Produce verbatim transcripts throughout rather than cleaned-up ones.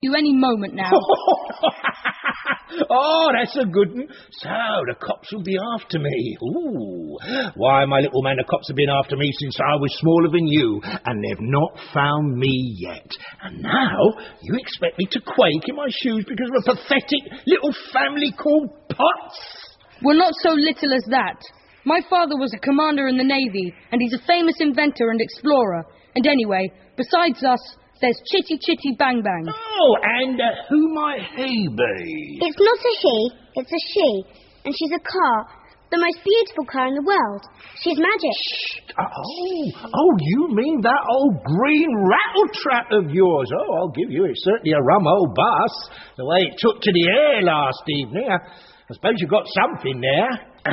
you any moment now. Oh, that's a good one. So, the cops will be after me. Ooh. Why, my little man, the cops have been after me since I was smaller than you, and they've not found me yet. And now, you expect me to quake in my shoes because of a pathetic little family called Potts? Well, not so little as that. My father was a commander in the Navy, and he's a famous inventor and explorer. And anyway, besides us, there's Chitty Chitty Bang Bang. Oh, and uh, who might he be? It's not a he, it's a she. And she's a car, the most beautiful car in the world. She's magic. Shh. Oh, oh, you mean that old green rattletrap of yours? Oh, I'll give you, it's certainly a rum old bus. The way it took to the air last evening. I, I suppose you've got something there.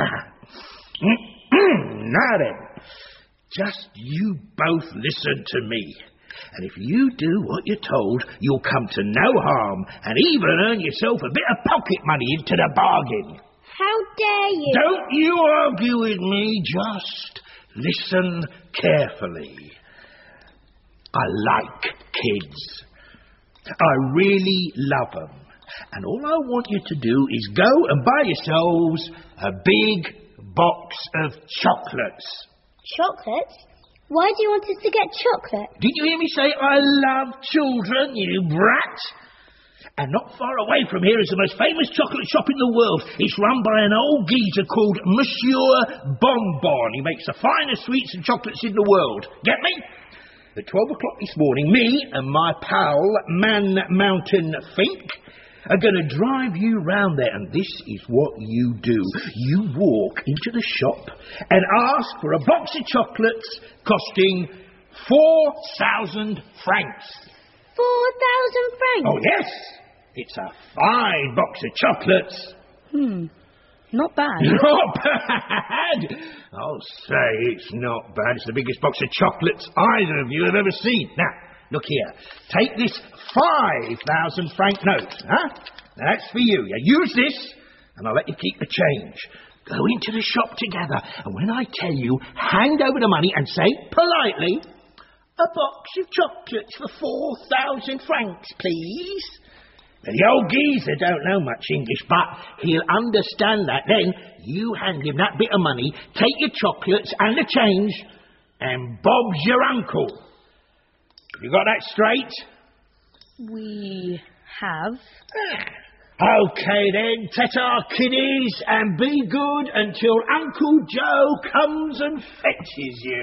Now then, just you both listen to me. And if you do what you're told, you'll come to no harm and even earn yourself a bit of pocket money into the bargain. How dare you? Don't you argue with me, just listen carefully. I like kids. I really love them. And all I want you to do is go and buy yourselves a big box of chocolates. Chocolates? Why do you want us to get chocolate? Did you hear me say I love children, you brat? And not far away from here is the most famous chocolate shop in the world. It's run by an old geezer called Monsieur Bonbon. He makes the finest sweets and chocolates in the world. Get me? At twelve o'clock this morning, me and my pal, Man Mountain Fink, are going to drive you round there, and this is what you do. You walk into the shop and ask for a box of chocolates costing four thousand francs. Four thousand francs? Oh, yes. It's a fine box of chocolates. Hmm, not bad. Not bad? I'll say it's not bad. It's the biggest box of chocolates either of you have ever seen. Now, look here. Take this five thousand franc note, huh? Now, that's for you. You use this, and I'll let you keep the change. Go into the shop together, and when I tell you, hand over the money and say politely, a box of chocolates for four thousand francs, please. Now, the old geezer don't know much English, but he'll understand that. Then you hand him that bit of money, take your chocolates and the change, and Bob's your uncle. You got that straight? We have. Okay then, ta-ta kiddies, and be good until Uncle Joe comes and fetches you.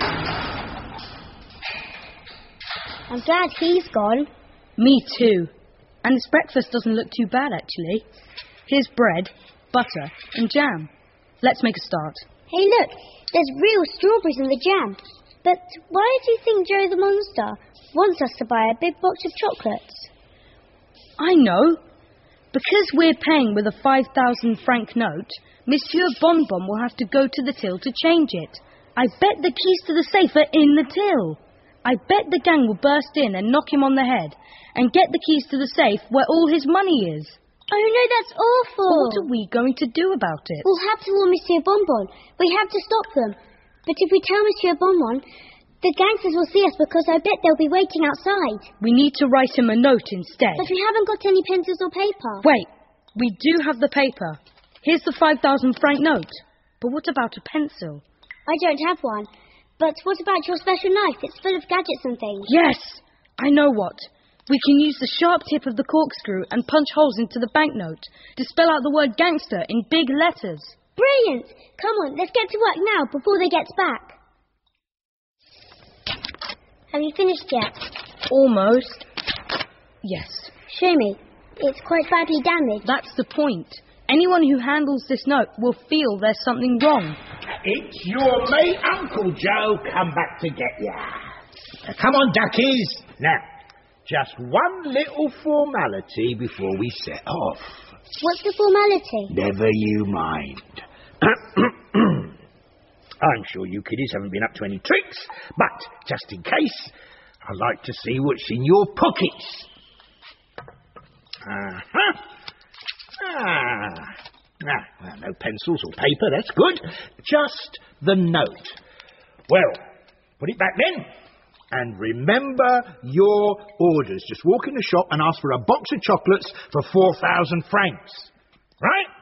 I'm glad he's gone. Me too. And this breakfast doesn't look too bad, actually. Here's bread, butter, and jam. Let's make a start. Hey, look, there's real strawberries in the jam. But why do you think Joe the Monster wants us to buy a big box of chocolates? I know. Because we're paying with a five thousand franc note, Monsieur Bonbon will have to go to the till to change it. I bet the keys to the safe are in the till. I bet the gang will burst in and knock him on the head and get the keys to the safe where all his money is. Oh, no, that's awful. Well, what are we going to do about it? We'll have to warn Monsieur Bonbon. We have to stop them. But if we tell Monsieur Bonbon, the gangsters will see us because I bet they'll be waiting outside. We need to write him a note instead. But we haven't got any pencils or paper. Wait, we do have the paper. Here's the five thousand franc note. But what about a pencil? I don't have one. But what about your special knife? It's full of gadgets and things. Yes, I know what. We can use the sharp tip of the corkscrew and punch holes into the banknote to spell out the word gangster in big letters. Brilliant! Come on, let's get to work now before they get back. Have you finished yet? Almost. Yes. Show me. It's quite badly damaged. That's the point. Anyone who handles this note will feel there's something wrong. It's your mate, Uncle Joe, come back to get ya. Now, come on, duckies. Now, just one little formality before we set off. What's the formality? Never you mind. I'm sure you kiddies haven't been up to any tricks, but just in case, I'd like to see what's in your pockets. Uh-huh. Ah. Ah, well, no pencils or paper, that's good. Just the note. Well, put it back then. And remember your orders. Just walk in the shop and ask for a box of chocolates for four thousand francs. Right?